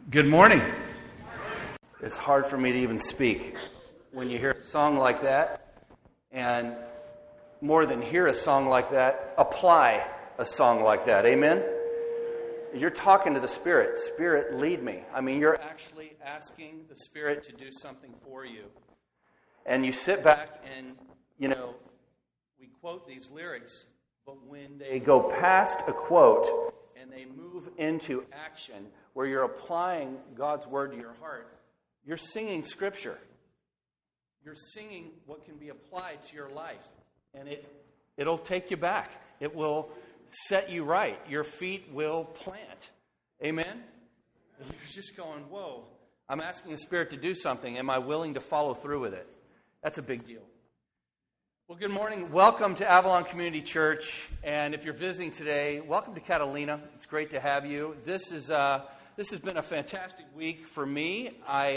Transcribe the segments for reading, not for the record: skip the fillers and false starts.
Good morning. It's hard for me to even speak when you hear a song like that, and more than hear a song like that, apply a song like that. Amen? You're talking to the Spirit. Spirit, lead me. I mean, you're actually asking the Spirit to do something for you. And you sit back and, we quote these lyrics, but when they go past a quote and they move into action, where you're applying God's Word to your heart, you're singing Scripture. You're singing what can be applied to your life. And it'll take you back. It will set you right. Your feet will plant. Amen? And you're just going, whoa, I'm asking the Spirit to do something. Am I willing to follow through with it? That's a big deal. Well, good morning. Welcome to Avalon Community Church. And if you're visiting today, welcome to Catalina. It's great to have you. This has been a fantastic week for me.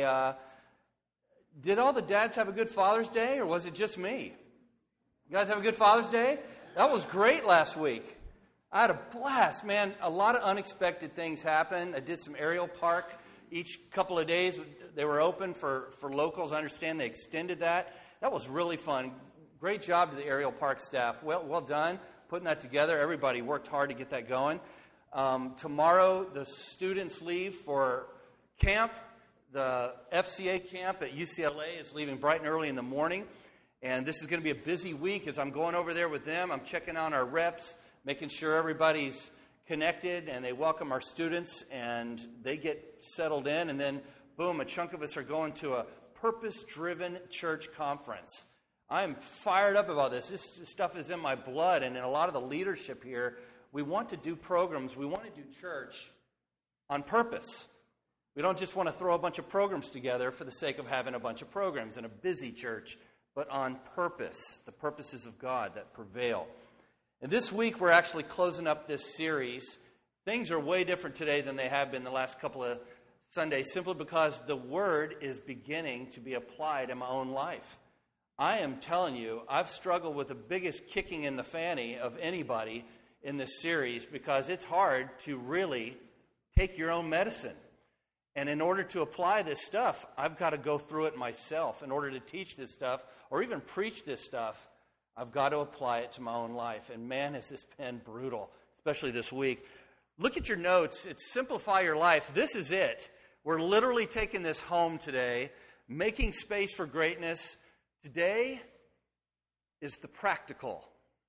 Did all the dads have a good Father's Day, or was it just me? You guys have a good Father's Day? That was great last week. I had a blast, man. A lot of unexpected things happened. I did some aerial park each couple of days. They were open for locals. I understand they extended that. That was really fun. Great job to the aerial park staff. Well done putting that together. Everybody worked hard to get that going. Tomorrow, the students leave for camp. The FCA camp at UCLA is leaving bright and early in the morning. And this is going to be a busy week as I'm going over there with them. I'm checking on our reps, making sure everybody's connected, and they welcome our students, and they get settled in. And then, boom, a chunk of us are going to a purpose-driven church conference. I'm fired up about this. This stuff is in my blood, and in a lot of the leadership here, we want to do programs. We want to do church on purpose. We don't just want to throw a bunch of programs together for the sake of having a bunch of programs in a busy church, but on purpose, the purposes of God that prevail. And this week, we're actually closing up this series. Things are way different today than they have been the last couple of Sundays, simply because the Word is beginning to be applied in my own life. I am telling you, I've struggled with the biggest kicking in the fanny of anybody in this series, because it's hard to really take your own medicine. And in order to apply this stuff, I've got to go through it myself. In order to teach this stuff, or even preach this stuff, I've got to apply it to my own life. And man, has this been brutal, especially this week. Look at your notes. It's Simplify Your Life. This is it. We're literally taking this home today, making space for greatness. Today is the practical.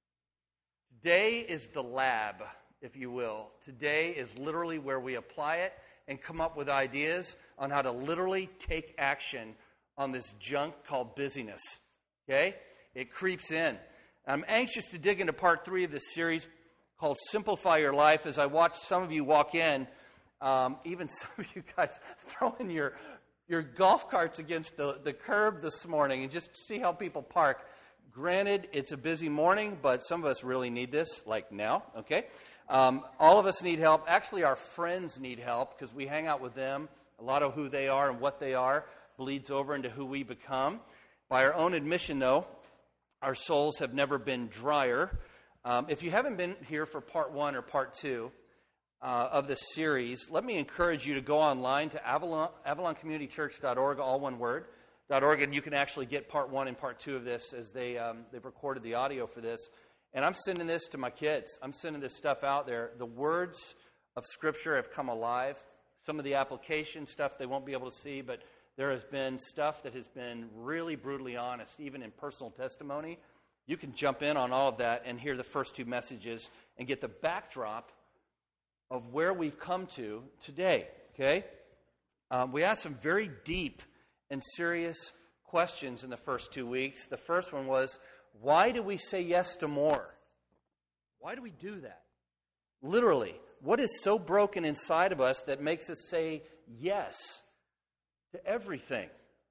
Today is the lab, if you will. Today is literally where we apply it and come up with ideas on how to literally take action on this junk called busyness. Okay? It creeps in. I'm anxious to dig into part 3 of this series called Simplify Your Life. As I watch some of you walk in, even some of you guys throwing your golf carts against the curb this morning, and just see how people park. Granted, it's a busy morning, but some of us really need this, like now, okay? All of us need help. Actually, our friends need help, because we hang out with them. A lot of who they are and what they are bleeds over into who we become. By our own admission, though, our souls have never been drier. If you haven't been here for part 1 or part 2 of this series, let me encourage you to go online to AvalonCommunityChurch.org, all one word, .org, and you can actually get part 1 and part 2 of this, as they've recorded the audio for this. And I'm sending this to my kids. I'm sending this stuff out there. The words of Scripture have come alive. Some of the application stuff they won't be able to see, but there has been stuff that has been really brutally honest, even in personal testimony. You can jump in on all of that and hear the first 2 messages and get the backdrop of where we've come to today, okay? We asked some very deep and serious questions in the first 2 weeks. The first one was, why do we say yes to more? Why do we do that? Literally, what is so broken inside of us that makes us say yes to everything?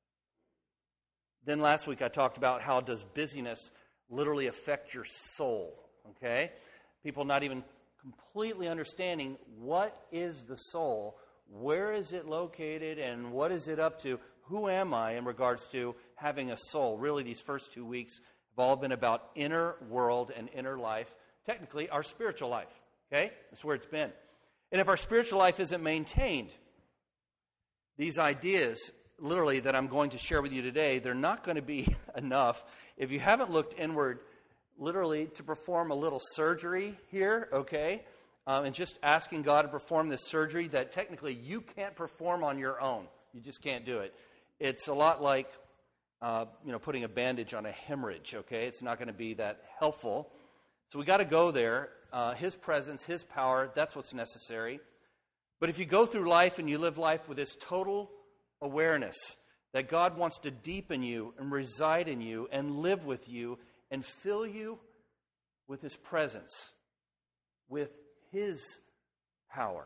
Then last week I talked about how does busyness literally affect your soul, okay? People not even completely understanding what is the soul, where is it located, and what is it up to? Who am I in regards to having a soul? Really, these first 2 weeks have all been about inner world and inner life. Technically, our spiritual life, okay? That's where it's been. And if our spiritual life isn't maintained, these ideas, literally, that I'm going to share with you today, they're not going to be enough if you haven't looked inward, literally, to perform a little surgery here, okay? And just asking God to perform this surgery that technically you can't perform on your own. You just can't do it. It's a lot like, putting a bandage on a hemorrhage, okay? It's not going to be that helpful. So we got to go there. His presence, His power, that's what's necessary. But if you go through life and you live life with this total awareness that God wants to deepen you and reside in you and live with you and fill you with His presence, with His power.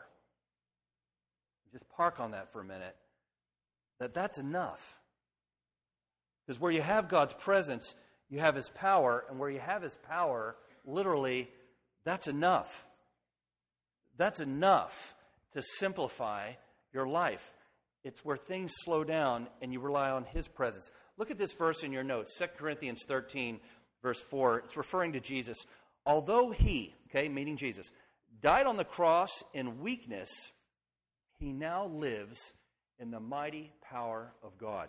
Just park on that for a minute. That's enough. Because where you have God's presence, you have His power, and where you have His power, literally, that's enough. That's enough to simplify your life. It's where things slow down and you rely on His presence. Look at this verse in your notes, 2 Corinthians 13, verse 4. It's referring to Jesus. Although He, okay, meaning Jesus, died on the cross in weakness, He now lives in the mighty power of God.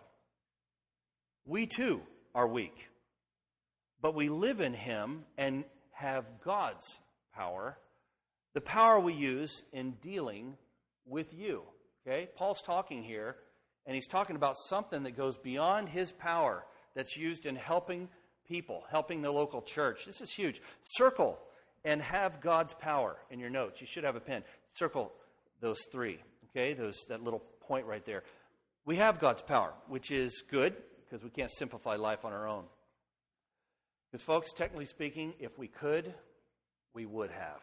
We too are weak, but we live in Him and have God's power, the power we use in dealing with you. Okay? Paul's talking here, and he's talking about something that goes beyond his power that's used in helping people, helping the local church. This is huge. Circle and have God's power in your notes. You should have a pen. Circle those three. Okay? That little point right there. We have God's power, which is good because we can't simplify life on our own. Because, folks, technically speaking, if we could, we would have.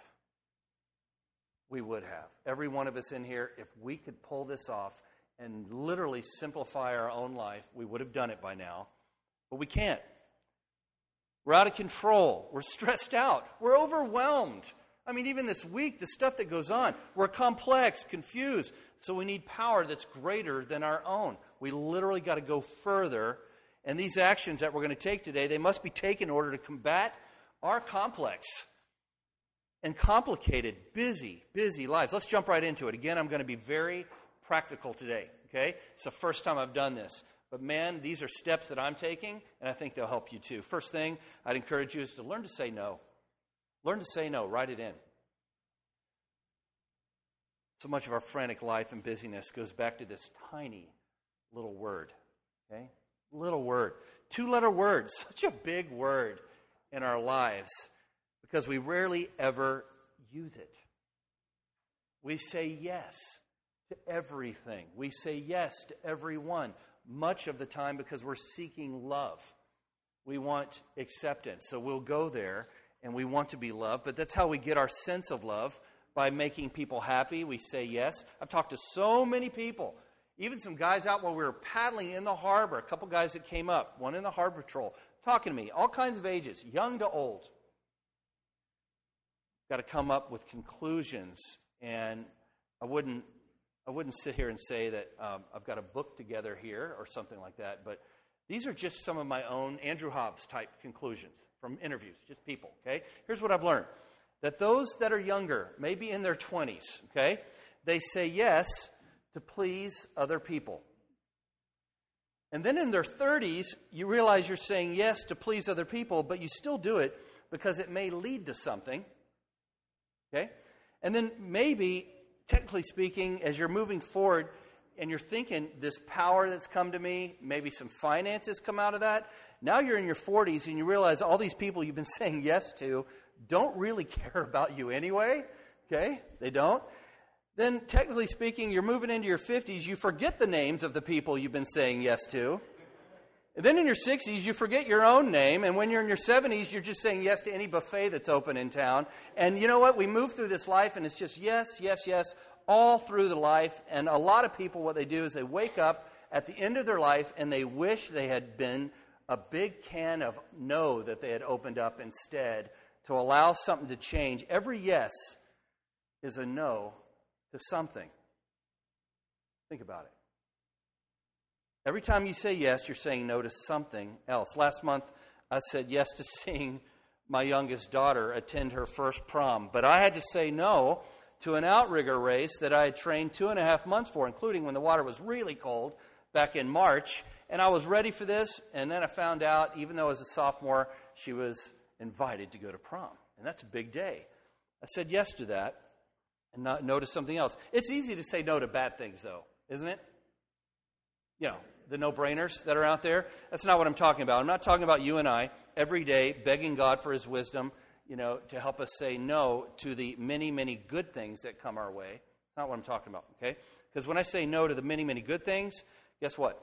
We would have. Every one of us in here, if we could pull this off and literally simplify our own life, we would have done it by now. But we can't. We're out of control. We're stressed out. We're overwhelmed. I mean, even this week, the stuff that goes on, we're complex, confused. So we need power that's greater than our own. We literally got to go further. And these actions that we're going to take today, they must be taken in order to combat our complex and complicated, busy lives. Let's jump right into it. Again, I'm going to be very practical today, okay? It's the first time I've done this. But man, these are steps that I'm taking, and I think they'll help you too. First thing I'd encourage you is to learn to say no. Learn to say no. Write it in. So much of our frantic life and busyness goes back to this tiny little word, okay? Little word. 2-letter word. Such a big word in our lives because we rarely ever use it. We say yes to everything. We say yes to everyone. Much of the time because we're seeking love. We want acceptance. So we'll go there and we want to be loved. But that's how we get our sense of love, by making people happy. We say yes. I've talked to so many people. Even some guys out while we were paddling in the harbor. A couple guys that came up. One in the harbor patrol. Talking to me. All kinds of ages. Young to old. Got to come up with conclusions. And I wouldn't sit here and say that I've got a book together here or something like that, but these are just some of my own Andrew Hobbs type conclusions from interviews, just people, okay? Here's what I've learned. That those that are younger, maybe in their 20s, okay, they say yes to please other people. And then in their 30s, you realize you're saying yes to please other people, but you still do it because it may lead to something, okay? And then maybe, technically speaking, as you're moving forward and you're thinking, this power that's come to me, maybe some finances come out of that. Now you're in your 40s and you realize all these people you've been saying yes to don't really care about you anyway. Okay? They don't. Then, technically speaking, you're moving into your 50s. You forget the names of the people you've been saying yes to. And then in your 60s, you forget your own name. And when you're in your 70s, you're just saying yes to any buffet that's open in town. And you know what? We move through this life, and it's just yes, yes, yes, all through the life. And a lot of people, what they do is they wake up at the end of their life, and they wish they had been a big can of no that they had opened up instead to allow something to change. Every yes is a no to something. Think about it. Every time you say yes, you're saying no to something else. Last month, I said yes to seeing my youngest daughter attend her first prom. But I had to say no to an outrigger race that I had trained 2.5 months for, including when the water was really cold back in March. And I was ready for this, and then I found out, even though as a sophomore, she was invited to go to prom. And that's a big day. I said yes to that and no to something else. It's easy to say no to bad things, though, isn't it? You know, the no-brainers that are out there. That's not what I'm talking about. I'm not talking about you and I every day begging God for his wisdom, to help us say no to the many, many good things that come our way. That's not what I'm talking about, okay? Because when I say no to the many, many good things, guess what?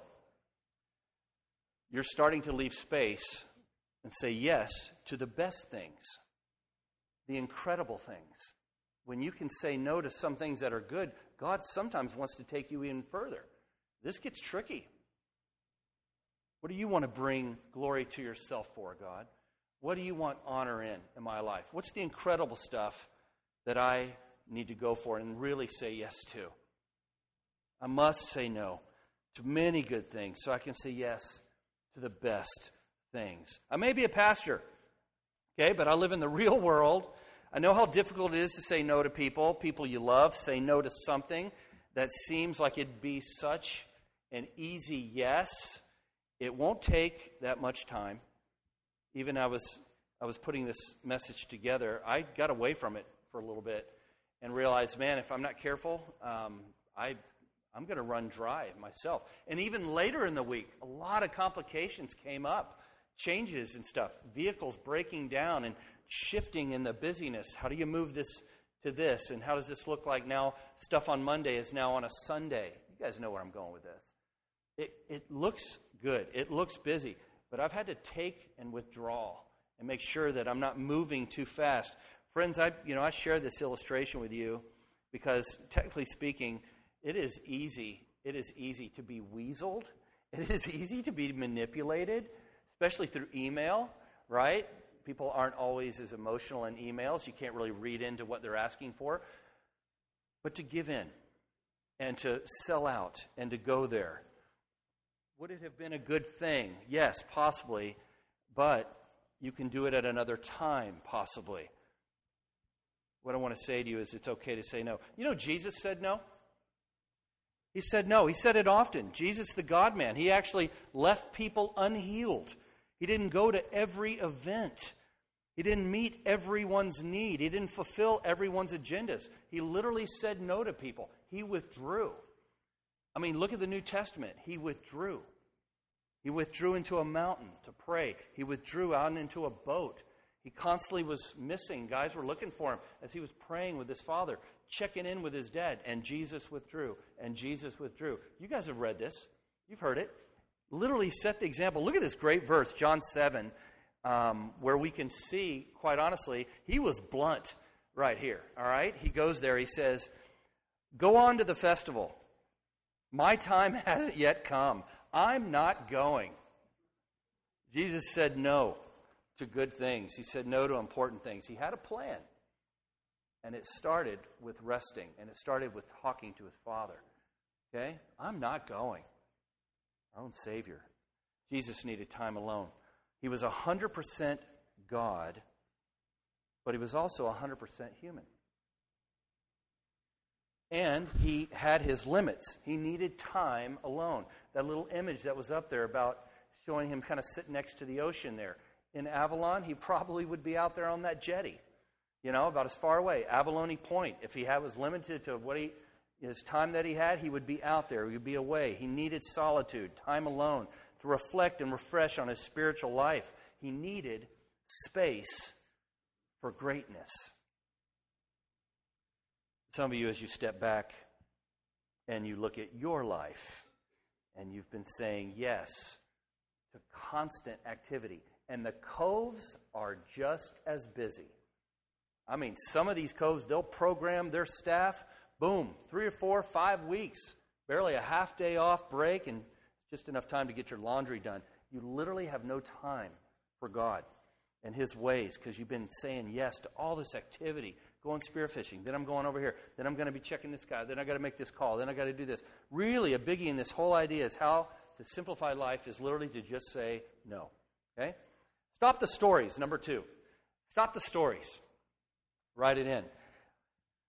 You're starting to leave space and say yes to the best things, the incredible things. When you can say no to some things that are good, God sometimes wants to take you even further. This gets tricky. What do you want to bring glory to yourself for, God? What do you want honor in my life? What's the incredible stuff that I need to go for and really say yes to? I must say no to many good things so I can say yes to the best things. I may be a pastor, okay, but I live in the real world. I know how difficult it is to say no to people you love. Say no to something that seems like it'd be such an easy yes. It won't take that much time. Even I was putting this message together, I got away from it for a little bit and realized, man, if I'm not careful, I'm going to run dry myself. And even later in the week, a lot of complications came up, changes and stuff, vehicles breaking down and shifting in the busyness. How do you move this to this? And how does this look like now? Stuff on Monday is now on a Sunday. You guys know where I'm going with this. It looks good. It looks busy. But I've had to take and withdraw and make sure that I'm not moving too fast. Friends, I share this illustration with you because, technically speaking, it is easy. It is easy to be weaseled. It is easy to be manipulated, especially through email, right? People aren't always as emotional in emails. You can't really read into what they're asking for. But to give in and to sell out and to go there. Would it have been a good thing? Yes, possibly. But you can do it at another time, possibly. What I want to say to you is it's okay to say no. You know, Jesus said no. He said no. He said it often. Jesus, the God-man, he actually left people unhealed. He didn't go to every event. He didn't meet everyone's need. He didn't fulfill everyone's agendas. He literally said no to people. He withdrew. I mean, look at the New Testament. He withdrew. He withdrew into a mountain to pray. He withdrew out into a boat. He constantly was missing. Guys were looking for him as he was praying with his Father, checking in with his dad, and Jesus withdrew, and Jesus withdrew. You guys have read this. You've heard it. Literally set the example. Look at this great verse, John 7, where we can see, quite honestly, he was blunt right here, all right? He goes there, he says, go on to the festival. My time hasn't yet come. I'm not going. Jesus said no to good things. He said no to important things. He had a plan. And it started with resting. And it started with talking to his Father. Okay? I'm not going. Our own Savior. Jesus needed time alone. He was 100% God, but he was also 100% human. And he had his limits. He needed time alone. That little image that was up there about showing him kind of sitting next to the ocean there. In Avalon, he probably would be out there on that jetty, about as far away. Abalone Point, if he was limited to his time that he had, he would be out there. He would be away. He needed solitude, time alone, to reflect and refresh on his spiritual life. He needed space for greatness. Some of you, as you step back and you look at your life, and you've been saying yes to constant activity, and the coves are just as busy. I mean, some of these coves, they'll program their staff, boom, 3 or 4, 5 weeks, barely a half day off break, and just enough time to get your laundry done. You literally have no time for God and his ways because you've been saying yes to all this activity. Going spearfishing, then I'm going over here, then I'm going to be checking this guy, then I got to make this call, then I got to do this. Really, a biggie in this whole idea is how to simplify life is literally to just say no. Okay? Stop the stories, number 2. Stop the stories. Write it in.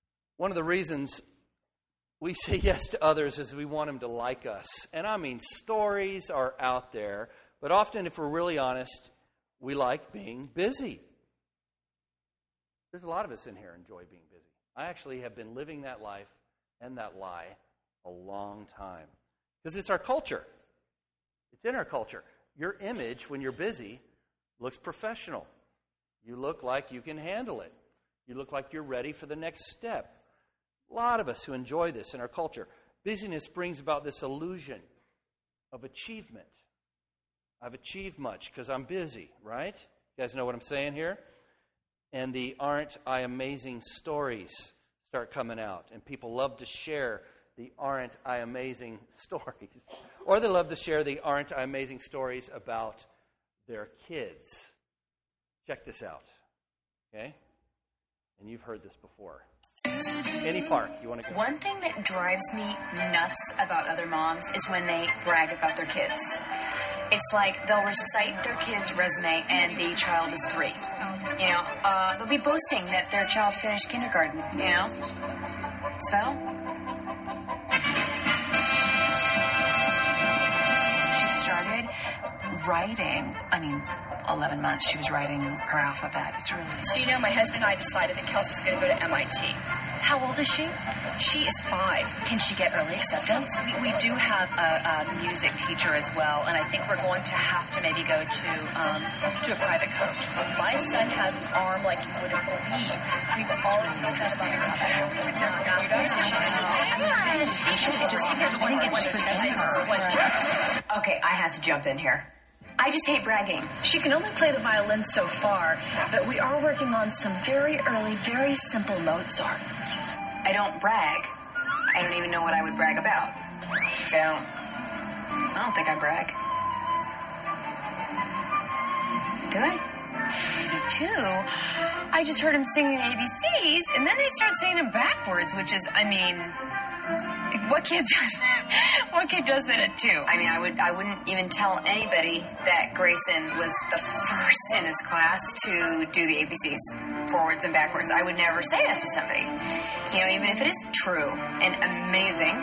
One of the reasons we say yes to others is we want them to like us. And I mean, stories are out there, but often, if we're really honest, we like being busy. There's a lot of us in here enjoy being busy. I actually have been living that life and that lie a long time. Because it's our culture. It's in our culture. Your image, when you're busy, looks professional. You look like you can handle it. You look like you're ready for the next step. A lot of us who enjoy this in our culture. Busyness brings about this illusion of achievement. I've achieved much because I'm busy, right? You guys know what I'm saying here? And the aren't I amazing stories start coming out. And people love to share the aren't I amazing stories. Or they love to share the aren't I amazing stories about their kids. Check this out. Okay? And you've heard this before. Any park, you want to go? One thing that drives me nuts about other moms is when they brag about their kids. It's like they'll recite their kid's resume and the child is 3. You know, they'll be boasting that their child finished kindergarten, you know? So? She started writing, 11 months she was writing her alphabet. It's really... So, you know, my husband and I decided that Kelsey's going to go to MIT. How old is she? She is 5. Can she get early acceptance? We do have a music teacher as well, and I think we're going to have to maybe go to a private coach. My son has an arm like you wouldn't believe. We've already discussed on her. Okay, I have to jump in here. I just hate bragging. She can only play the violin so far, but we are working on some very early, very simple Mozart. I don't brag. I don't even know what I would brag about. So, I don't think I brag. Do I? Maybe 2. I just heard him singing the ABCs, and then they started saying them backwards, which is, what kid does that at 2? I wouldn't even tell anybody that Grayson was the first in his class to do the ABCs, forwards and backwards. I would never say that to somebody. You know, even if it is true and amazing.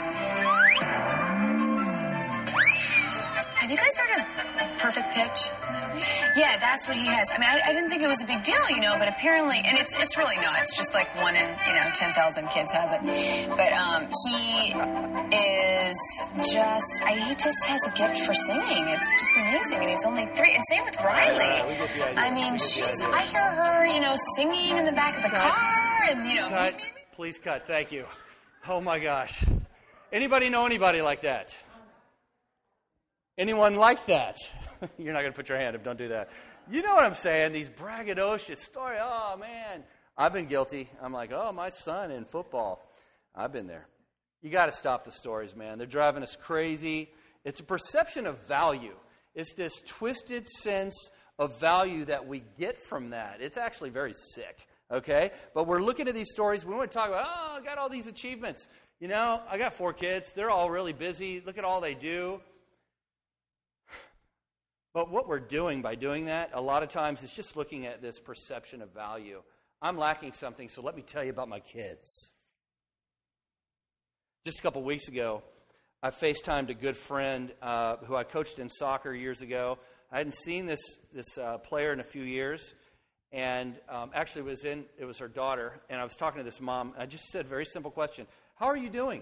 Have you guys heard of Perfect Pitch? Yeah, that's what he has. I didn't think it was a big deal, you know, but apparently, and it's really not. It's just like 1 in, 10,000 kids has it. But he just has a gift for singing. It's just amazing, and he's only 3. And same with Riley. I hear her, singing in the back of the car, and Cut. Please cut. Thank you. Oh my gosh. Anybody know anybody like that? Anyone like that? You're not going to put your hand up. Don't do that. You know what I'm saying? These braggadocious stories. Oh, man. I've been guilty. I'm like, oh, my son in football. I've been there. You got to stop the stories, man. They're driving us crazy. It's a perception of value. It's this twisted sense of value that we get from that. It's actually very sick, okay? But we're looking at these stories. We want to talk about, I got all these achievements. I got 4 kids. They're all really busy. Look at all they do. But what we're doing by doing that, a lot of times, is just looking at this perception of value. I'm lacking something, so let me tell you about my kids. Just a couple weeks ago, I FaceTimed a good friend who I coached in soccer years ago. I hadn't seen this player in a few years, and actually it was her daughter, and I was talking to this mom, and I just said a very simple question, how are you doing?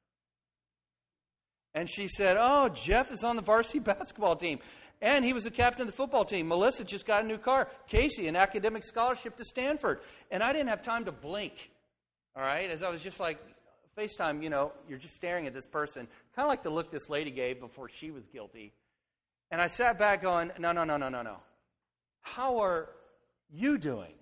And she said, Jeff is on the varsity basketball team. And he was the captain of the football team. Melissa just got a new car. Casey, an academic scholarship to Stanford. And I didn't have time to blink, all right? As I was just like, FaceTime, you're just staring at this person. Kind of like the look this lady gave before she was guilty. And I sat back going, no. How are you doing?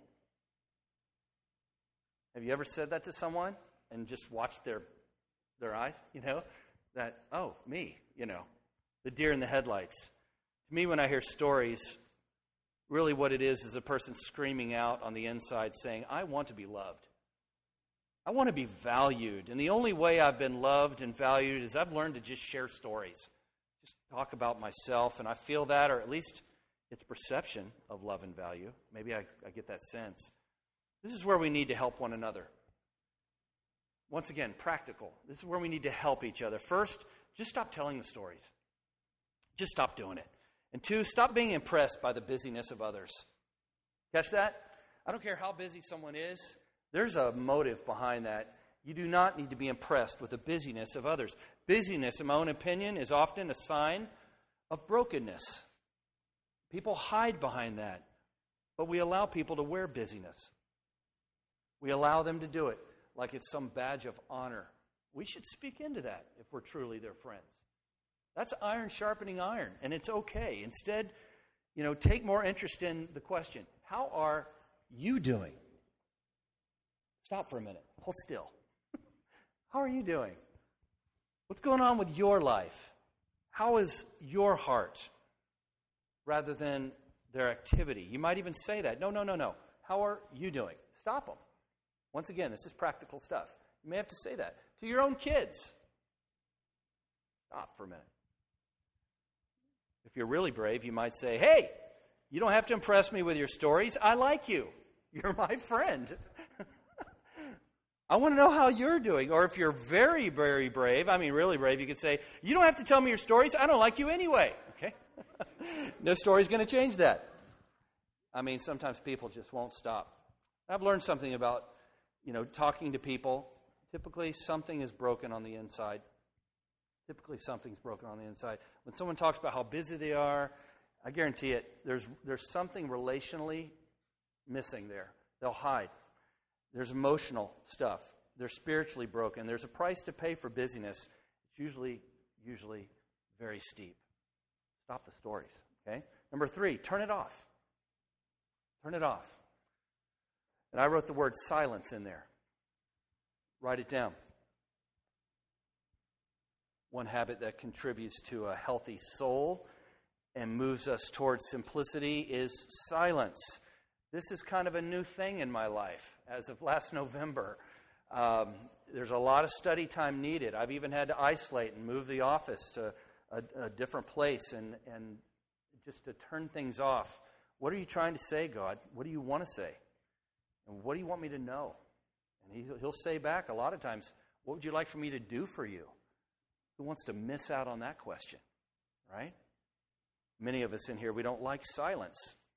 Have you ever said that to someone and just watched their eyes, That, me, the deer in the headlights. To me, when I hear stories, really what it is a person screaming out on the inside saying, I want to be loved. I want to be valued. And the only way I've been loved and valued is I've learned to just share stories. Just talk about myself, and I feel that, or at least it's perception of love and value. Maybe I get that sense. This is where we need to help one another. once again, practical. This is where we need to help each other. First, just stop telling the stories. Just stop doing it. And 2, stop being impressed by the busyness of others. Catch that? I don't care how busy someone is. There's a motive behind that. You do not need to be impressed with the busyness of others. Busyness, in my own opinion, is often a sign of brokenness. People hide behind that. But we allow people to wear busyness. We allow them to do it like it's some badge of honor. We should speak into that if we're truly their friends. That's iron sharpening iron, and it's okay. Instead, take more interest in the question, how are you doing? Stop for a minute. Hold still. How are you doing? What's going on with your life? How is your heart? Rather than their activity. You might even say that. No. How are you doing? Stop them. Once again, this is practical stuff. You may have to say that to your own kids. Stop for a minute. If you're really brave, you might say, hey, you don't have to impress me with your stories. I like you. You're my friend. I want to know how you're doing. Or if you're very, very brave, really brave, you could say, you don't have to tell me your stories. I don't like you anyway. Okay? No story's going to change that. Sometimes people just won't stop. I've learned something about, talking to people. Typically, something is broken on the inside. Typically, something's broken on the inside. When someone talks about how busy they are, I guarantee it, there's something relationally missing there. They'll hide. There's emotional stuff. They're spiritually broken. There's a price to pay for busyness. It's usually very steep. Stop the stories, okay? Number 3, turn it off. Turn it off. And I wrote the word silence in there. Write it down. One habit that contributes to a healthy soul and moves us towards simplicity is silence. This is kind of a new thing in my life as of last November. There's a lot of study time needed. I've even had to isolate and move the office to a different place and just to turn things off. What are you trying to say, God? What do you want to say? And what do you want me to know? And he'll say back a lot of times, what would you like for me to do for you? Who wants to miss out on that question, right? Many of us in here, we don't like silence.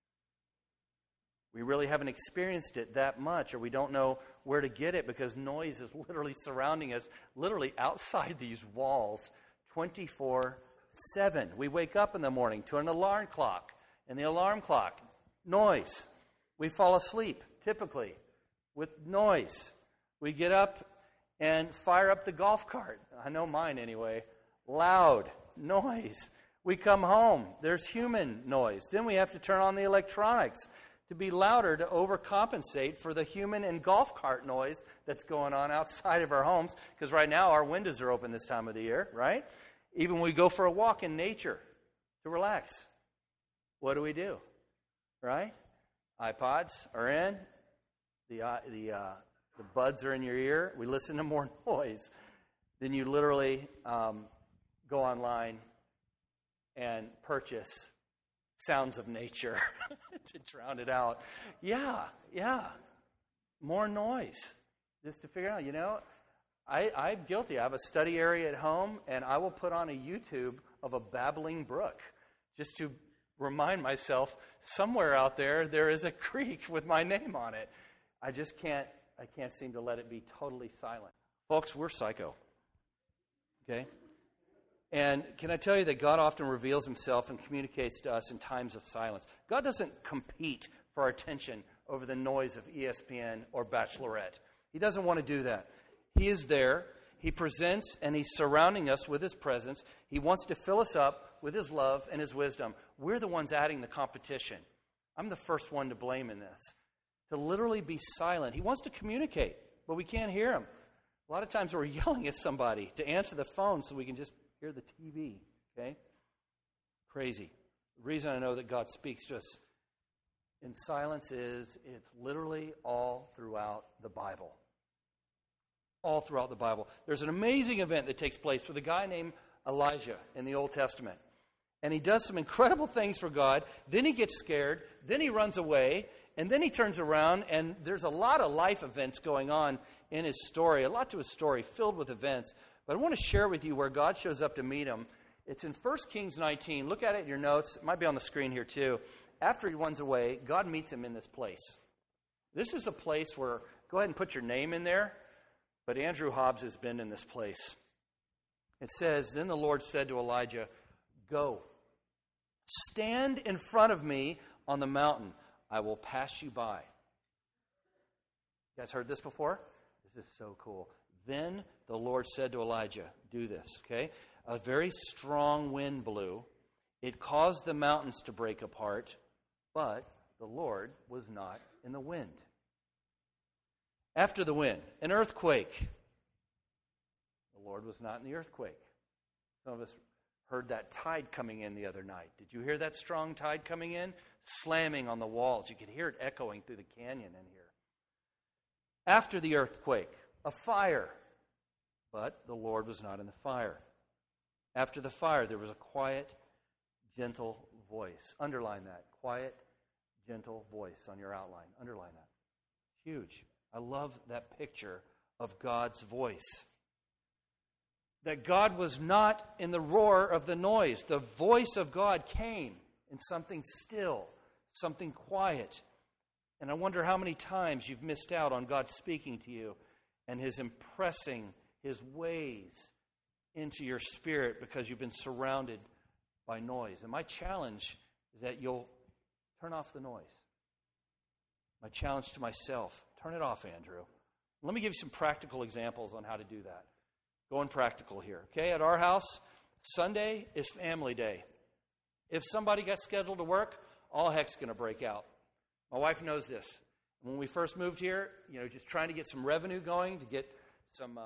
We really haven't experienced it that much, or we don't know where to get it because noise is literally surrounding us, literally outside these walls, 24/7. We wake up in the morning to an alarm clock, and the alarm clock, noise. We fall asleep, typically, with noise. We get up and fire up the golf cart. I know mine anyway. Loud noise. We come home. There's human noise. Then we have to turn on the electronics to be louder to overcompensate for the human and golf cart noise that's going on outside of our homes. Because right now our windows are open this time of the year, right? Even when we go for a walk in nature to relax, what do? Right? iPods are in. The buds are in your ear. We listen to more noise. Then you literally go online and purchase sounds of nature to drown it out. Yeah. More noise. Just to figure out, I'm guilty. I have a study area at home, and I will put on a YouTube of a babbling brook just to remind myself somewhere out there is a creek with my name on it. I can't seem to let it be totally silent. Folks, we're psycho. Okay? And can I tell you that God often reveals himself and communicates to us in times of silence. God doesn't compete for our attention over the noise of ESPN or Bachelorette. He doesn't want to do that. He is there. He presents and he's surrounding us with his presence. He wants to fill us up with his love and his wisdom. We're the ones adding the competition. I'm the first one to blame in this. To literally be silent. He wants to communicate, but we can't hear him. A lot of times we're yelling at somebody to answer the phone so we can just hear the TV, okay? Crazy. The reason I know that God speaks to us in silence is it's literally all throughout the Bible. All throughout the Bible. There's an amazing event that takes place with a guy named Elijah in the Old Testament. And he does some incredible things for God. Then he gets scared. Then he runs away. And then he turns around, and there's a lot of life events going on in his story, a lot to his story, filled with events. But I want to share with you where God shows up to meet him. It's in 1 Kings 19. Look at it in your notes. It might be on the screen here too. After he runs away, God meets him in this place. This is a place where, go ahead and put your name in there, but Andrew Hobbs has been in this place. It says, then the Lord said to Elijah, go, stand in front of me on the mountain. I will pass you by. You guys heard this before? This is so cool. Then the Lord said to Elijah, do this, okay? A very strong wind blew. It caused the mountains to break apart, but the Lord was not in the wind. After the wind, an earthquake. The Lord was not in the earthquake. Some of us heard that tide coming in the other night. Did you hear that strong tide coming in? Slamming on the walls. You could hear it echoing through the canyon in here. After the earthquake, a fire. But the Lord was not in the fire. After the fire, there was a quiet, gentle voice. Underline that. Quiet, gentle voice on your outline. Underline that. Huge. I love that picture of God's voice. That God was not in the roar of the noise. The voice of God came in something still, something quiet. And I wonder how many times you've missed out on God speaking to you and His impressing His ways into your spirit because you've been surrounded by noise. And my challenge is that you'll turn off the noise. My challenge to myself, turn it off, Andrew. Let me give you some practical examples on how to do that. Going practical here. Okay, at our house, Sunday is family day. If somebody got scheduled to work, all heck's going to break out. My wife knows this. When we first moved here, just trying to get some revenue going, to get some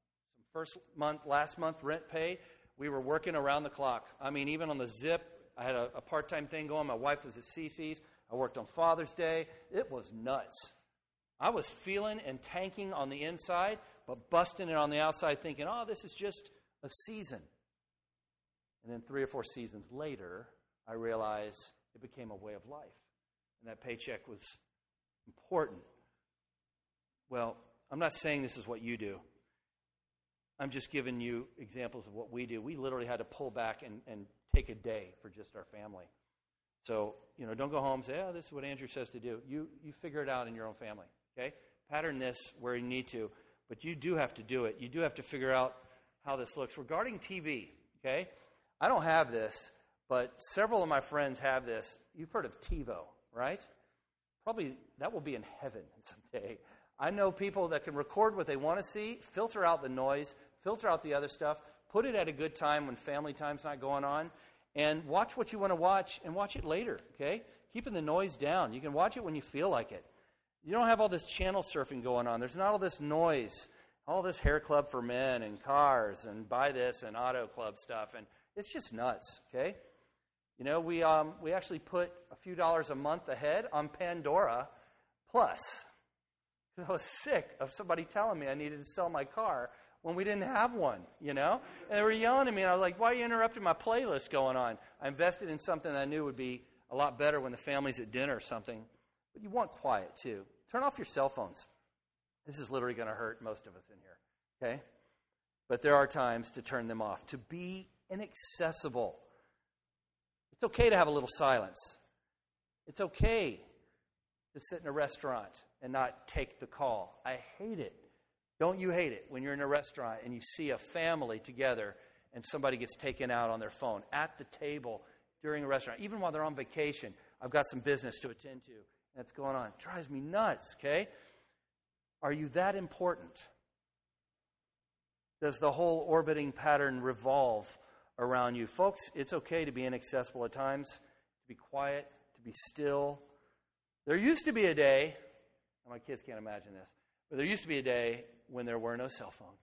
last month rent paid, we were working around the clock. I mean, even on the Zip, I had a part-time thing going. My wife was at CC's. I worked on Father's Day. It was nuts. I was feeling and tanking on the inside, but busting it on the outside thinking, oh, this is just a season. And then 3 or 4 seasons later, I realized it became a way of life. And that paycheck was important. Well, I'm not saying this is what you do. I'm just giving you examples of what we do. We literally had to pull back and take a day for just our family. So, don't go home and say, oh, this is what Andrew says to do. You figure it out in your own family, okay? Pattern this where you need to, but you do have to do it. You do have to figure out how this looks. Regarding TV, okay? I don't have this, but several of my friends have this. You've heard of TiVo, right? Probably that will be in heaven someday. I know people that can record what they want to see, filter out the noise, filter out the other stuff, put it at a good time when family time's not going on, and watch what you want to watch and watch it later, okay? Keeping the noise down. You can watch it when you feel like it. You don't have all this channel surfing going on. There's not all this noise, all this hair club for men and cars and buy this and auto club stuff, and it's just nuts, okay? We actually put a few dollars a month ahead on Pandora Plus. I was sick of somebody telling me I needed to sell my car when we didn't have one, And they were yelling at me, and I was like, why are you interrupting my playlist going on? I invested in something that I knew would be a lot better when the family's at dinner or something. But you want quiet, too. Turn off your cell phones. This is literally going to hurt most of us in here, okay? But there are times to turn them off, to be inaccessible. It's okay to have a little silence. It's okay to sit in a restaurant and not take the call. I hate it. Don't you hate it when you're in a restaurant and you see a family together and somebody gets taken out on their phone at the table during a restaurant, even while they're on vacation? I've got some business to attend to that's going on. It drives me nuts, okay? Are you that important? Does the whole orbiting pattern revolve around you? Folks, it's okay to be inaccessible at times, to be quiet, to be still. There used to be a day, my kids can't imagine this, but there used to be a day when there were no cell phones.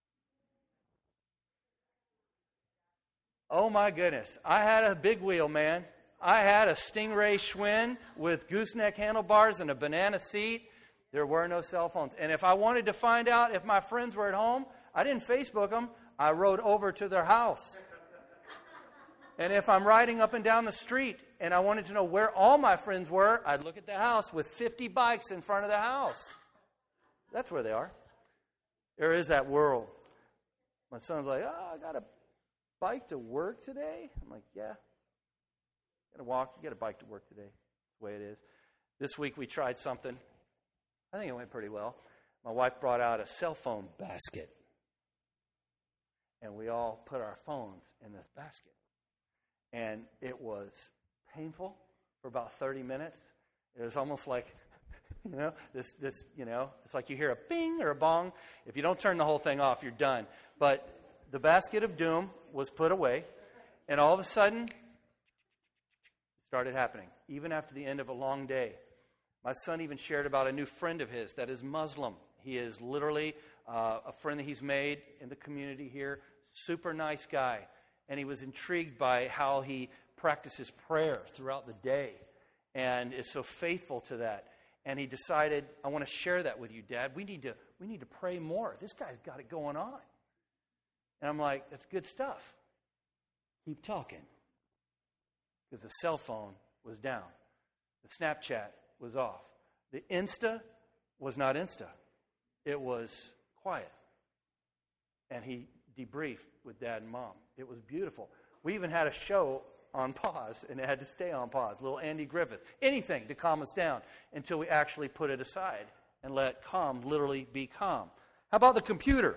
Oh my goodness. I had a big wheel, man. I had a Stingray Schwinn with gooseneck handlebars and a banana seat. There were no cell phones. And if I wanted to find out if my friends were at home, I didn't Facebook them. I rode over to their house. And if I'm riding up and down the street and I wanted to know where all my friends were, I'd look at the house with 50 bikes in front of the house. That's where they are. There is that world. My son's like, I got a bike to work today? I'm like, yeah. You got to walk. You got a bike to work today. That's the way it is. This week we tried something. I think it went pretty well. My wife brought out a cell phone basket. And we all put our phones in this basket. And it was painful for about 30 minutes. It was almost like, this, it's like you hear a bing or a bong. If you don't turn the whole thing off, you're done. But the basket of doom was put away, and all of a sudden, it started happening, even after the end of a long day. My son even shared about a new friend of his that is Muslim. He is literally a friend that he's made in the community here. Super nice guy. And he was intrigued by how he practices prayer throughout the day and is so faithful to that. And he decided, I want to share that with you, Dad. We need to pray more. This guy's got it going on. And I'm like, that's good stuff. Keep talking. Because the cell phone was down. The Snapchat was off. The Insta was not Insta. It was quiet. And he debriefed with Dad and Mom. It was beautiful. We even had a show on pause, and it had to stay on pause. Little Andy Griffith. Anything to calm us down until we actually put it aside and let calm literally be calm. How about the computer?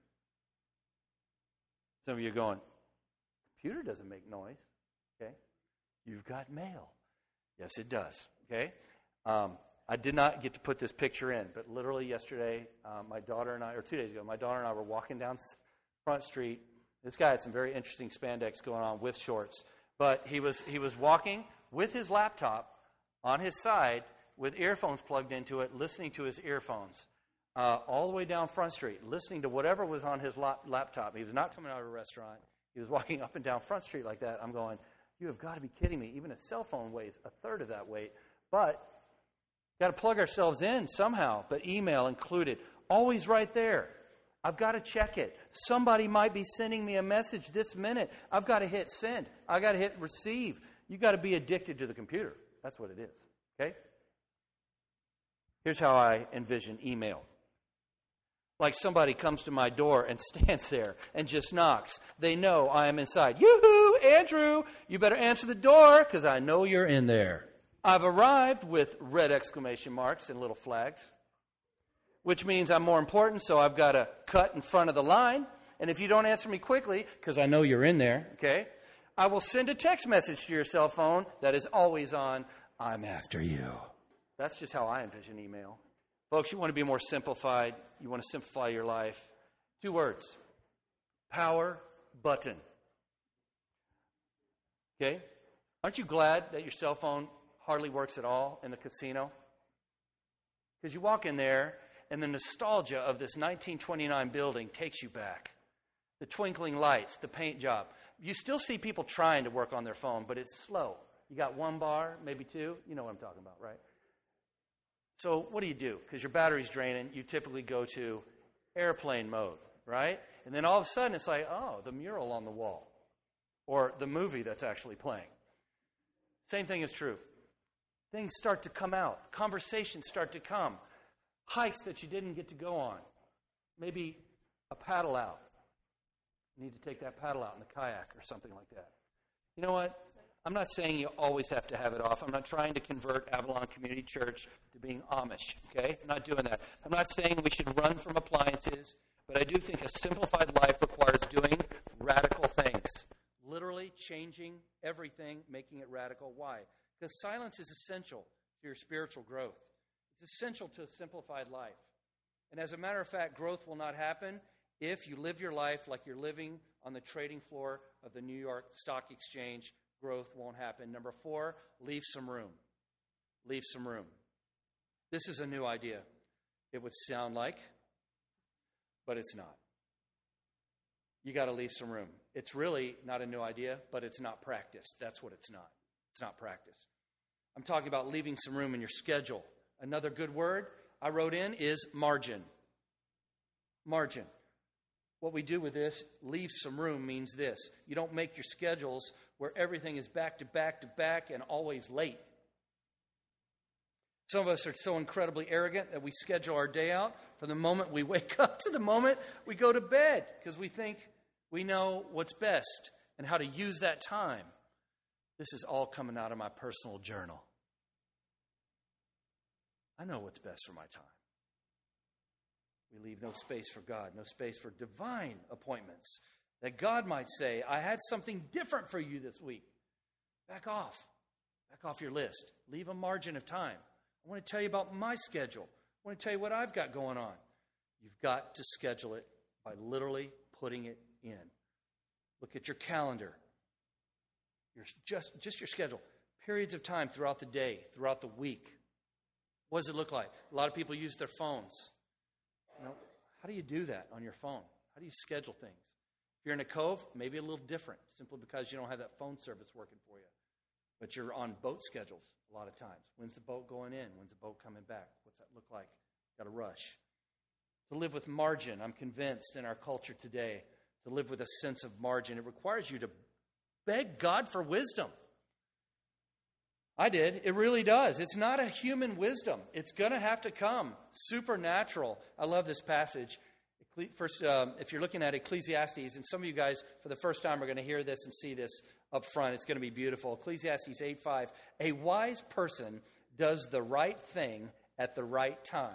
Some of you are going, computer doesn't make noise. Okay? You've got mail. Yes, it does. Okay? I did not get to put this picture in, but literally yesterday, my daughter and I, or 2 days ago, my daughter and I were walking down Front Street. This guy had some very interesting spandex going on with shorts. But he was walking with his laptop on his side with earphones plugged into it, listening to his earphones all the way down Front Street, listening to whatever was on his laptop. He was not coming out of a restaurant. He was walking up and down Front Street like that. I'm going, you have got to be kidding me. Even a cell phone weighs a third of that weight. But got to plug ourselves in somehow, but email included. Always right there. I've got to check it. Somebody might be sending me a message this minute. I've got to hit send. I've got to hit receive. You've got to be addicted to the computer. That's what it is. Okay? Here's how I envision email. Like somebody comes to my door and stands there and just knocks. They know I am inside. Yoo-hoo, Andrew, you better answer the door because I know you're in there. I've arrived with red exclamation marks and little flags, which means I'm more important, so I've got to cut in front of the line. And if you don't answer me quickly, because I know you're in there, okay, I will send a text message to your cell phone that is always on, I'm after you. That's just how I envision email. Folks, you want to be more simplified. You want to simplify your life. 2 words. Power button. Okay? Aren't you glad that your cell phone hardly works at all in the casino? Because you walk in there, and the nostalgia of this 1929 building takes you back. The twinkling lights, the paint job. You still see people trying to work on their phone, but it's slow. You got 1 bar, maybe 2. You know what I'm talking about, right? So what do? Because your battery's draining, you typically go to airplane mode, right? And then all of a sudden it's like, oh, the mural on the wall. Or the movie that's actually playing. Same thing is true. Things start to come out. Conversations start to come. Hikes that you didn't get to go on. Maybe a paddle out. You need to take that paddle out in the kayak or something like that. You know what? I'm not saying you always have to have it off. I'm not trying to convert Avalon Community Church to being Amish, okay? I'm not doing that. I'm not saying we should run from appliances, but I do think a simplified life requires doing radical things. Literally changing everything, making it radical. Why? Because silence is essential to your spiritual growth. It's essential to a simplified life. And as a matter of fact, growth will not happen if you live your life like you're living on the trading floor of the New York Stock Exchange. Growth won't happen. Number 4, leave some room. Leave some room. This is a new idea. It would sound like, but it's not. You got to leave some room. It's really not a new idea, but it's not practiced. That's what it's not. It's not practiced. I'm talking about leaving some room in your schedule. Another good word I wrote in is margin. Margin. What we do with this, leave some room, means this. You don't make your schedules where everything is back to back to back and always late. Some of us are so incredibly arrogant that we schedule our day out from the moment we wake up to the moment we go to bed because we think we know what's best and how to use that time. This is all coming out of my personal journal. I know what's best for my time. We leave no space for God, no space for divine appointments. That God might say, I had something different for you this week. Back off your list. Leave a margin of time. I want to tell you about my schedule. I want to tell you what I've got going on. You've got to schedule it by literally putting it in. Look at your calendar. Just your schedule. Periods of time throughout the day, throughout the week. What does it look like? A lot of people use their phones. How do you do that on your phone? How do you schedule things? If you're in a cove, maybe a little different, simply because you don't have that phone service working for you. But you're on boat schedules a lot of times. When's the boat going in? When's the boat coming back? What's that look like? Got to rush. To live with margin, I'm convinced in our culture today, to live with a sense of margin, it requires you to beg God for wisdom. I did. It really does. It's not a human wisdom. It's going to have to come supernatural. I love this passage. First, if you're looking at Ecclesiastes, and some of you guys for the first time are going to hear this and see this up front, it's going to be beautiful. Ecclesiastes 8:5. A wise person does the right thing at the right time.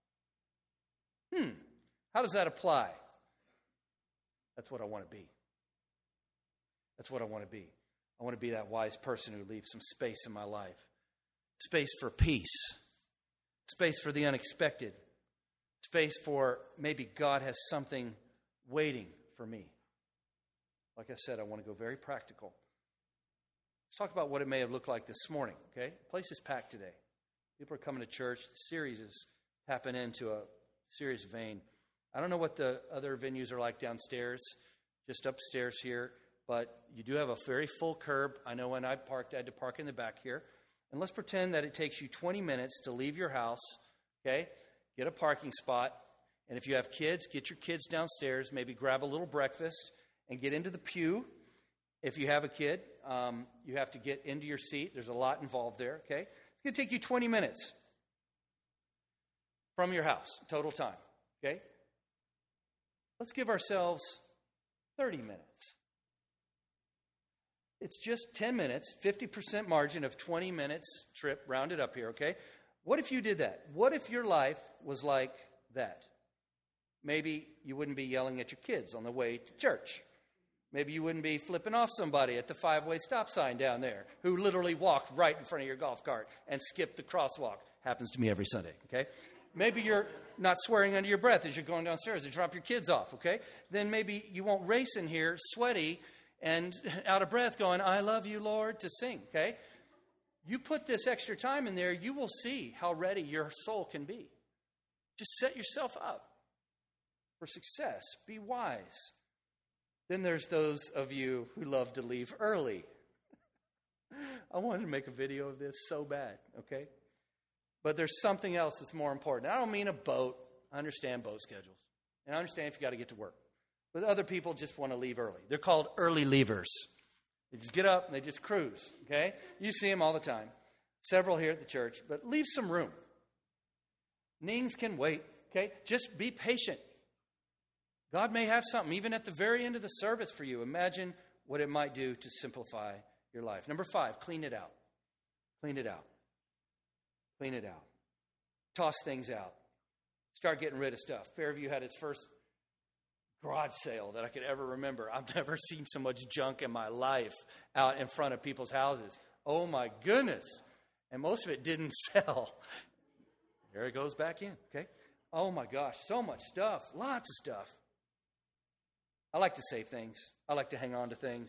How does that apply? That's what I want to be. That's what I want to be. I want to be that wise person who leaves some space in my life. Space for peace. Space for the unexpected. Space for maybe God has something waiting for me. Like I said, I want to go very practical. Let's talk about what it may have looked like this morning, okay? The place is packed today. People are coming to church. The series is tapping into a serious vein. I don't know what the other venues are like downstairs, just upstairs here. But you do have a very full curb. I know when I parked, I had to park in the back here. And let's pretend that it takes you 20 minutes to leave your house, okay? Get a parking spot. And if you have kids, get your kids downstairs. Maybe grab a little breakfast and get into the pew. If you have a kid, you have to get into your seat. There's a lot involved there, okay? It's going to take you 20 minutes from your house, total time, okay? Let's give ourselves 30 minutes. It's just 10 minutes, 50% margin of 20 minutes trip, rounded up here, okay? What if you did that? What if your life was like that? Maybe you wouldn't be yelling at your kids on the way to church. Maybe you wouldn't be flipping off somebody at the 5-way stop sign down there who literally walked right in front of your golf cart and skipped the crosswalk. Happens to me every Sunday, okay? Maybe you're not swearing under your breath as you're going downstairs to drop your kids off, okay? Then maybe you won't race in here sweaty and out of breath going, I love you, Lord, to sing, okay? You put this extra time in there, you will see how ready your soul can be. Just set yourself up for success. Be wise. Then there's those of you who love to leave early. I wanted to make a video of this so bad, okay? But there's something else that's more important. I don't mean a boat. I understand boat schedules. And I understand if you got to get to work. But other people just want to leave early. They're called early leavers. They just get up and they just cruise, okay? You see them all the time. Several here at the church. But leave some room. Nings can wait, okay? Just be patient. God may have something, even at the very end of the service for you. Imagine what it might do to simplify your life. Number 5, clean it out. Clean it out. Clean it out. Toss things out. Start getting rid of stuff. Fairview had its first garage sale that I could ever remember. I've never seen so much junk in my life out in front of people's houses. Oh my goodness. And most of it didn't sell. There it goes back in, okay? Oh my gosh, so much stuff. Lots of stuff. I like to save things. I like to hang on to things.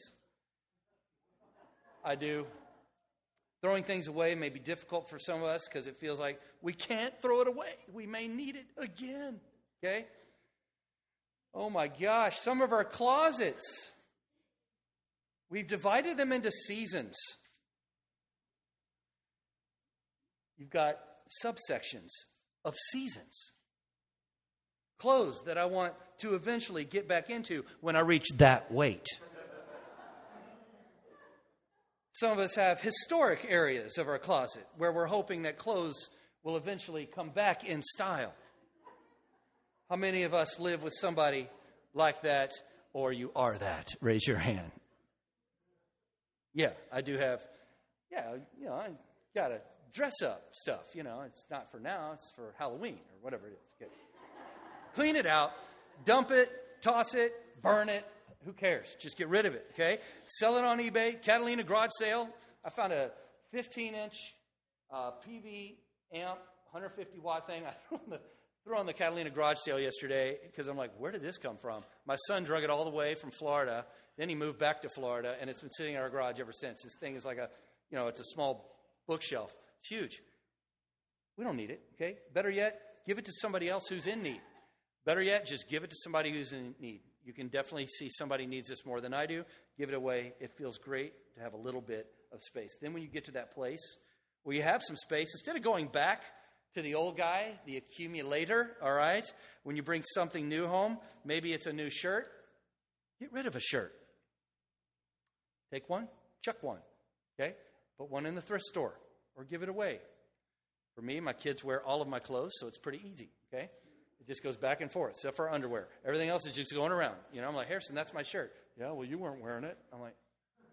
I do. Throwing things away may be difficult for some of us because it feels like we can't throw it away. We may need it again, okay? Oh my gosh, some of our closets, we've divided them into seasons. You've got subsections of seasons. Clothes that I want to eventually get back into when I reach that weight. Some of us have historic areas of our closet where we're hoping that clothes will eventually come back in style. How many of us live with somebody like that, or you are that? Raise your hand. Yeah, I do have, I got to dress up stuff. It's not for now, it's for Halloween or whatever it is. Okay. Clean it out, dump it, toss it, burn it. Who cares? Just get rid of it, okay? Sell it on eBay. Catalina garage sale. I found a 15-inch PV amp, 150-watt thing. I threw on the Catalina garage sale yesterday because I'm like, where did this come from? My son drug it all the way from Florida. Then he moved back to Florida, and it's been sitting in our garage ever since. This thing is like it's a small bookshelf. It's huge. We don't need it, okay? Better yet, give it to somebody else who's in need. Better yet, just give it to somebody who's in need. You can definitely see somebody needs this more than I do. Give it away. It feels great to have a little bit of space. Then when you get to that place where you have some space, instead of going back to the old guy, the accumulator, all right, when you bring something new home, maybe it's a new shirt, get rid of a shirt. Take one, chuck one, okay? Put one in the thrift store or give it away. For me, my kids wear all of my clothes, so it's pretty easy, okay? It just goes back and forth, except for underwear. Everything else is just going around. I'm like, Harrison, that's my shirt. Yeah, well, you weren't wearing it. I'm like,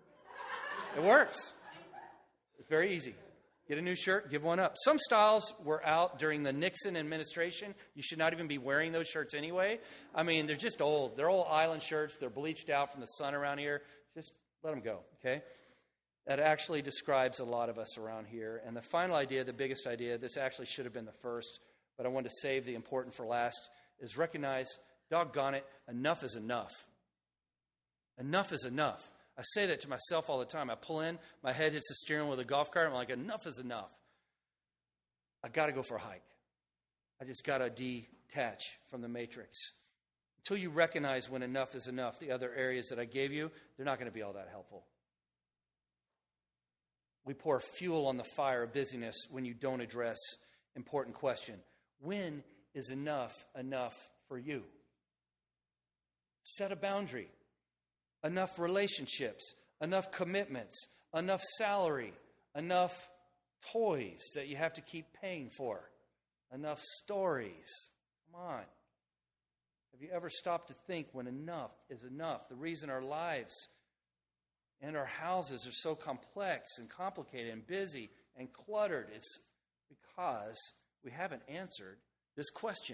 it works. It's very easy. Get a new shirt, give one up. Some styles were out during the Nixon administration. You should not even be wearing those shirts anyway. I mean, they're just old. They're old island shirts. They're bleached out from the sun around here. Just let them go, okay? That actually describes a lot of us around here. And the final idea, the biggest idea, this actually should have been the first, but I wanted to save the important for last, is recognize, doggone it, enough is enough. Enough is enough. I say that to myself all the time. I pull in, my head hits the steering wheel of the golf cart, I'm like, enough is enough. I got to go for a hike. I just got to detach from the matrix. Until you recognize when enough is enough, the other areas that I gave you, they're not going to be all that helpful. We pour fuel on the fire of busyness when you don't address important question. When is enough for you? Set a boundary. Enough relationships, enough commitments, enough salary, enough toys that you have to keep paying for, enough stories. Come on. Have you ever stopped to think when enough is enough? The reason our lives and our houses are so complex and complicated and busy and cluttered is because we haven't answered this question.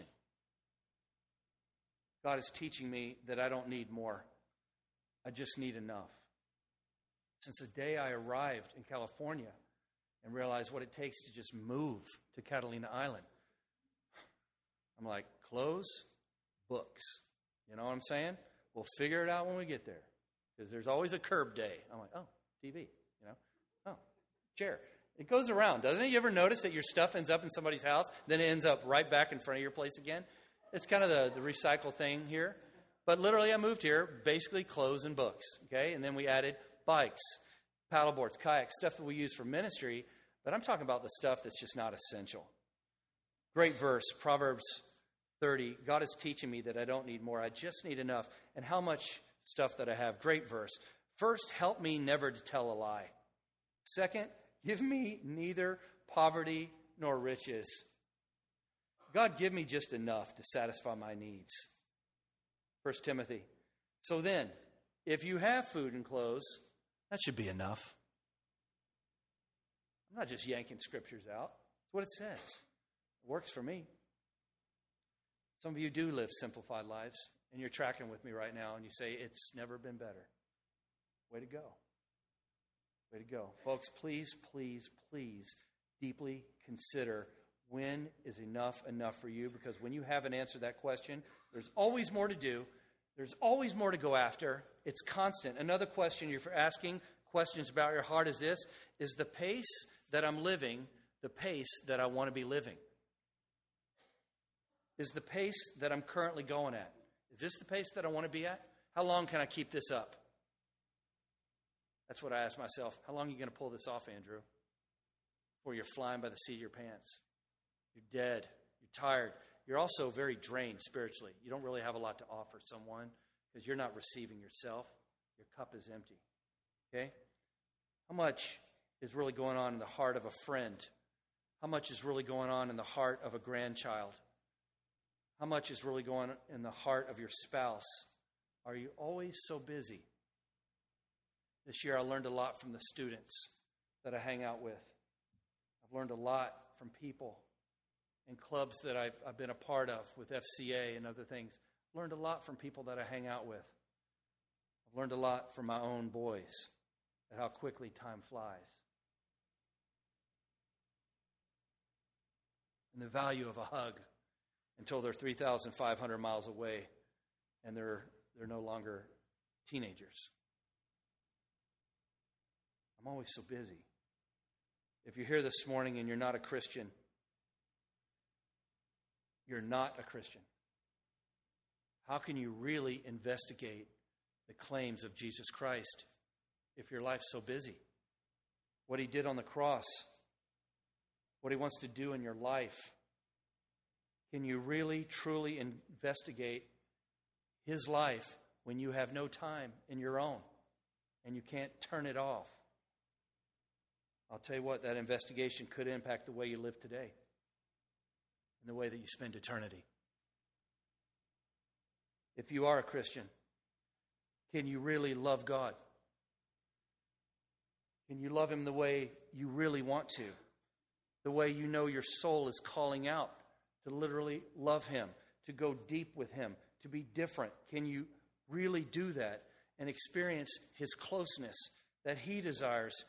God is teaching me that I don't need more. I just need enough. Since the day I arrived in California and realized what it takes to just move to Catalina Island, I'm like, clothes, books. You know what I'm saying? We'll figure it out when we get there. Because there's always a curb day. I'm like, oh, TV, chair. It goes around, doesn't it? You ever notice that your stuff ends up in somebody's house, then it ends up right back in front of your place again? It's kind of the recycle thing here. But literally, I moved here, basically clothes and books, okay? And then we added bikes, paddleboards, kayaks, stuff that we use for ministry. But I'm talking about the stuff that's just not essential. Great verse, Proverbs 30. God is teaching me that I don't need more. I just need enough. And how much stuff that I have. Great verse. First, help me never to tell a lie. Second, give me neither poverty nor riches. God, give me just enough to satisfy my needs. 1 Timothy. So then, if you have food and clothes, that should be enough. I'm not just yanking scriptures out. It's what it says. It works for me. Some of you do live simplified lives, and you're tracking with me right now, and you say, it's never been better. Way to go. Way to go. Folks, please, please, please deeply consider when is enough for you, because when you haven't answered that question, there's always more to do. There's always more to go after. It's constant. Another question you're asking, questions about your heart is this: is the pace that I'm living the pace that I want to be living? Is the pace that I'm currently going at, is this the pace that I want to be at? How long can I keep this up? That's what I ask myself. How long are you going to pull this off, Andrew? Before you're flying by the seat of your pants. You're dead. You're tired. you're also very drained spiritually. You don't really have a lot to offer someone because you're not receiving yourself. Your cup is empty. Okay? How much is really going on in the heart of a friend? How much is really going on in the heart of a grandchild? How much is really going on in the heart of your spouse? Are you always so busy? This year I learned a lot from the students that I hang out with. I've learned a lot from people in clubs that I've been a part of with FCA and other things. Learned a lot from people that I hang out with. I've learned a lot from my own boys at how quickly time flies. And the value of a hug until they're 3,500 miles away and they're no longer teenagers. I'm always so busy. If you're here this morning and you're not a Christian, you're not a Christian. How can you really investigate the claims of Jesus Christ if your life's so busy? What he did on the cross, what he wants to do in your life. Can you really, truly investigate his life when you have no time in your own and you can't turn it off? I'll tell you what, that investigation could impact the way you live today and the way that you spend eternity. If you are a Christian, can you really love God? Can you love him the way you really want to? The way you know your soul is calling out to literally love him, to go deep with him, to be different. Can you really do that and experience his closeness that he desires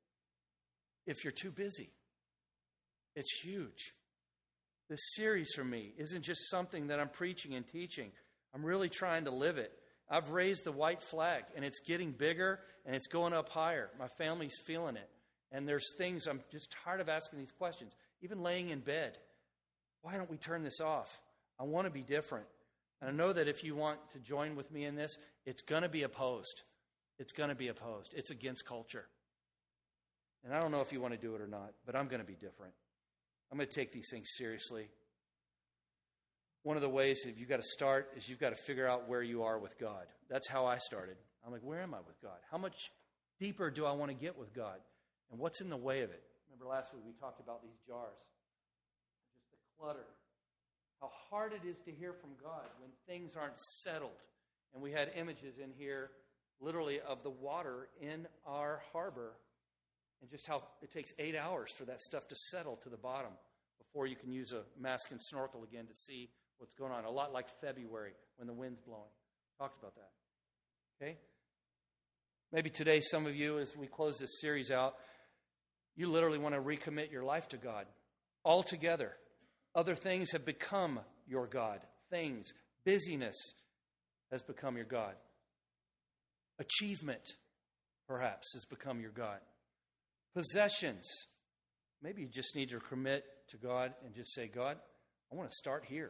if you're too busy? It's huge. This series for me isn't just something that I'm preaching and teaching. I'm really trying to live it. I've raised the white flag, and it's getting bigger, and it's going up higher. My family's feeling it. And there's things I'm just tired of asking these questions. Even laying in bed. Why don't we turn this off? I want to be different. And I know that if you want to join with me in this, it's going to be opposed. It's going to be opposed. It's against culture. And I don't know if you want to do it or not, but I'm going to be different. I'm going to take these things seriously. One of the ways if you've got to start is you've got to figure out where you are with God. That's how I started. I'm like, where am I with God? How much deeper do I want to get with God? And what's in the way of it? Remember last week we talked about these jars. Just the clutter. How hard it is to hear from God when things aren't settled. And we had images in here literally of the water in our harbor and just how it takes 8 hours for that stuff to settle to the bottom before you can use a mask and snorkel again to see what's going on. A lot like February when the wind's blowing. Talked about that. Okay? Maybe today some of you, as we close this series out, you literally want to recommit your life to God altogether. Other things have become your God. Things, busyness has become your God. Achievement, perhaps, has become your God. Possessions. Maybe you just need to commit to God and just say, God, I want to start here.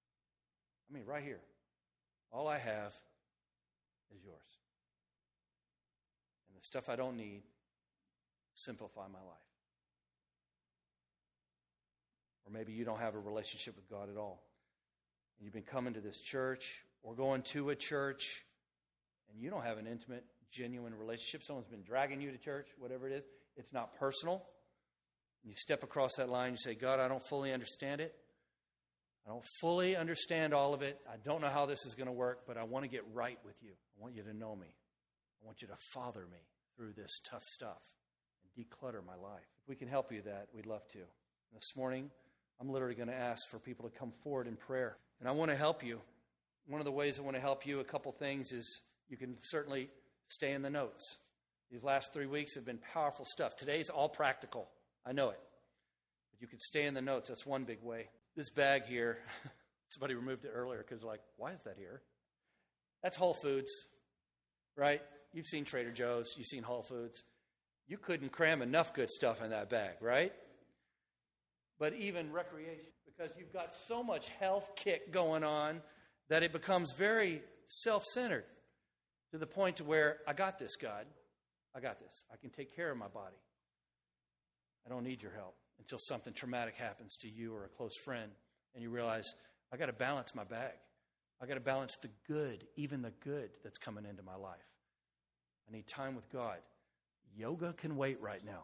I mean, right here. All I have is yours. And the stuff I don't need, simplify my life. Or maybe you don't have a relationship with God at all. And you've been coming to this church or going to a church and you don't have an intimate, genuine relationship. Someone's been dragging you to church, whatever it is. It's not personal. You step across that line, you say, God, I don't fully understand it. I don't fully understand all of it. I don't know how this is going to work, but I want to get right with you. I want you to know me. I want you to father me through this tough stuff and declutter my life. If we can help you that, we'd love to. This morning, I'm literally going to ask for people to come forward in prayer. And I want to help you. One of the ways I want to help you, a couple things, is you can certainly stay in the notes. These last 3 weeks have been powerful stuff. Today's all practical. I know it. But you can stay in the notes. That's one big way. This bag here, somebody removed it earlier because they're like, why is that here? That's Whole Foods, right? You've seen Trader Joe's. You've seen Whole Foods. You couldn't cram enough good stuff in that bag, right? But even recreation, because you've got so much health kick going on that it becomes very self-centered to the point to where, I got this, God. I got this. I can take care of my body. I don't need your help until something traumatic happens to you or a close friend and you realize, I got to balance my bag. I got to balance the good, even the good that's coming into my life. I need time with God. Yoga can wait right now.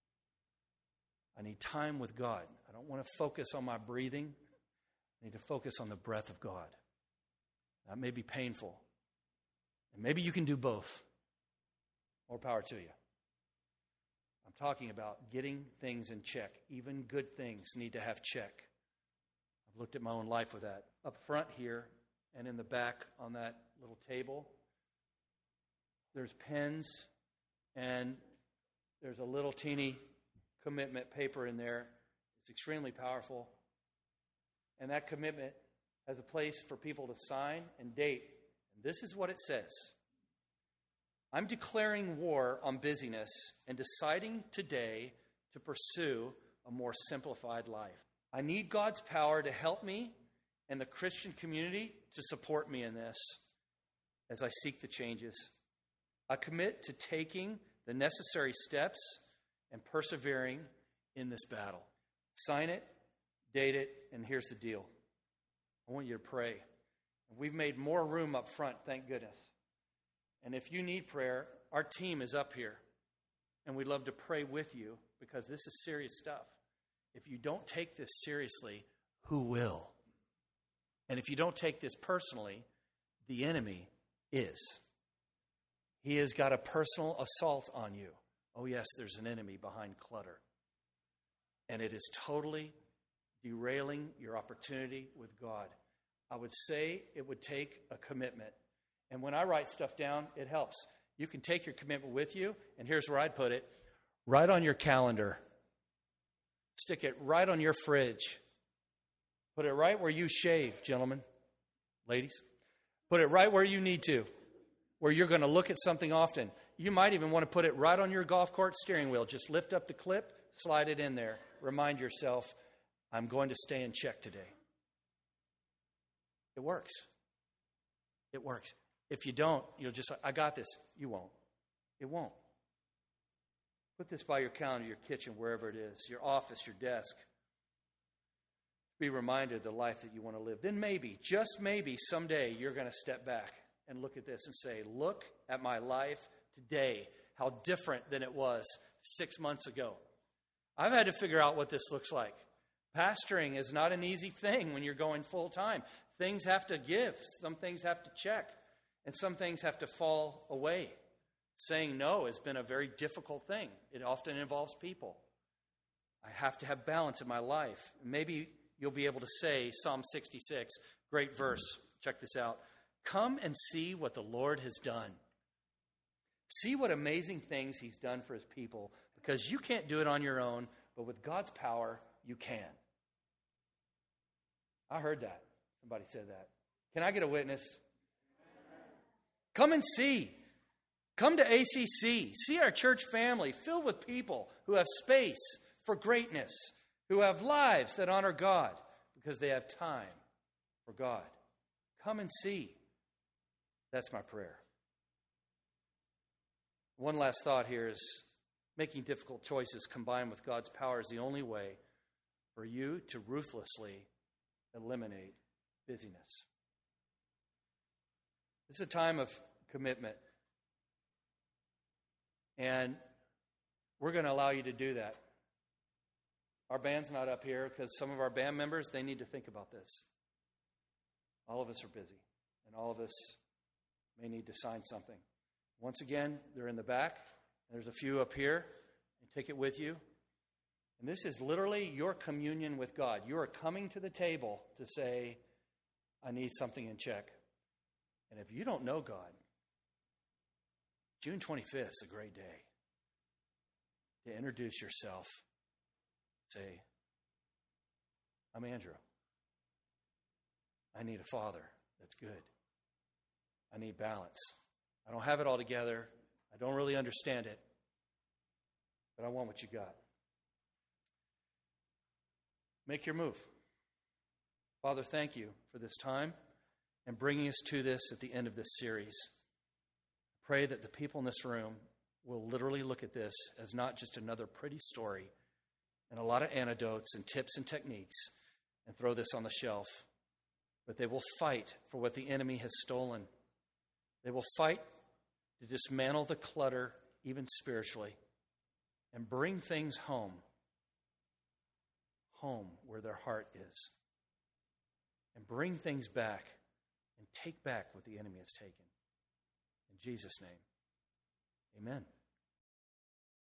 I need time with God. I don't want to focus on my breathing. I need to focus on the breath of God. That may be painful. And maybe you can do both. More power to you. I'm talking about getting things in check. Even good things need to have check. I've looked at my own life with that. Up front here and in the back on that little table, there's pens and there's a little teeny commitment paper in there. It's extremely powerful. And that commitment has a place for people to sign and date. And this is what it says. I'm declaring war on busyness and deciding today to pursue a more simplified life. I need God's power to help me and the Christian community to support me in this as I seek the changes. I commit to taking the necessary steps and persevering in this battle. Sign it, date it, and here's the deal. I want you to pray. We've made more room up front, thank goodness. And if you need prayer, our team is up here. And we'd love to pray with you because this is serious stuff. If you don't take this seriously, who will? And if you don't take this personally, the enemy is. He has got a personal assault on you. Oh yes, there's an enemy behind clutter. And it is totally derailing your opportunity with God. I would say it would take a commitment. And when I write stuff down, it helps. You can take your commitment with you, and here's where I'd put it. Right on your calendar. Stick it right on your fridge. Put it right where you shave, gentlemen, ladies. Put it right where you need to, where you're going to look at something often. You might even want to put it right on your golf cart steering wheel. Just lift up the clip, slide it in there. Remind yourself, I'm going to stay in check today. It works. It works. If you don't, you'll just, I got this. You won't. It won't. Put this by your calendar, your kitchen, wherever it is, your office, your desk. Be reminded of the life that you want to live. Then maybe, just maybe, someday you're going to step back and look at this and say, look at my life today, how different than it was 6 months ago. I've had to figure out what this looks like. Pastoring is not an easy thing when you're going full time. Things have to give. Some things have to check. And some things have to fall away. Saying no has been a very difficult thing. It often involves people. I have to have balance in my life. Maybe you'll be able to say Psalm 66, great verse. Check this out. Come and see what the Lord has done. See what amazing things he's done for his people, because you can't do it on your own, but with God's power, you can. I heard that. Somebody said that. Can I get a witness? Come and see. Come to ACC. See our church family filled with people who have space for greatness, who have lives that honor God because they have time for God. Come and see. That's my prayer. One last thought here is making difficult choices combined with God's power is the only way for you to ruthlessly eliminate busyness. It's a time of commitment. And we're going to allow you to do that. Our band's not up here because some of our band members, they need to think about this. All of us are busy, and all of us may need to sign something. Once again, they're in the back. There's a few up here, and take it with you. And this is literally your communion with God. You are coming to the table to say, I need something in check. And if you don't know God, June 25th is a great day to introduce yourself. Say, I'm Andrew. I need a father that's good. I need balance. I don't have it all together. I don't really understand it. But I want what you got. Make your move. Father, thank you for this time and bringing us to this at the end of this series. Pray that the people in this room will literally look at this as not just another pretty story and a lot of anecdotes and tips and techniques and throw this on the shelf, but they will fight for what the enemy has stolen. They will fight to dismantle the clutter, even spiritually, and bring things home where their heart is, and bring things back and take back what the enemy has taken. In Jesus' name, amen.